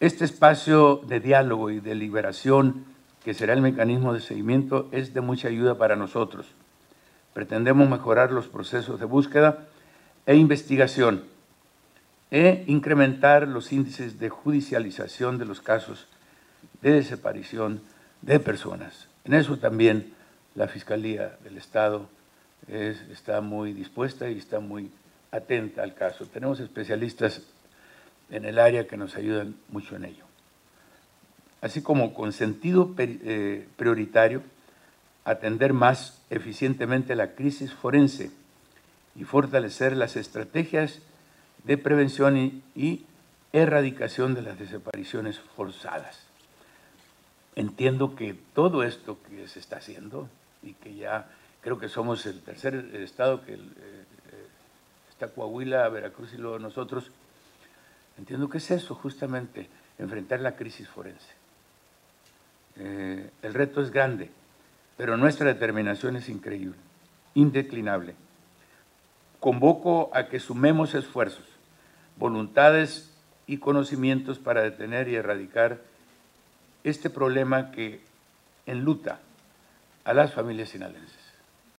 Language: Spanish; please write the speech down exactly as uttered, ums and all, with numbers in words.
Este espacio de diálogo y de liberación, que será el mecanismo de seguimiento, es de mucha ayuda para nosotros. Pretendemos mejorar los procesos de búsqueda e investigación e incrementar los índices de judicialización de los casos de desaparición de personas. En eso también la Fiscalía del Estado es, está muy dispuesta y está muy atenta al caso. Tenemos especialistas en el área que nos ayudan mucho en ello. Así como con sentido eh, prioritario, atender más eficientemente la crisis forense y fortalecer las estrategias de prevención y, y erradicación de las desapariciones forzadas. Entiendo que todo esto que se está haciendo y que ya creo que somos el tercer estado que eh, está Coahuila, Veracruz y luego nosotros, entiendo que es eso justamente, enfrentar la crisis forense. Eh, el reto es grande, pero nuestra determinación es increíble, indeclinable. Convoco a que sumemos esfuerzos, voluntades y conocimientos para detener y erradicar este problema que enluta a las familias sinaloenses.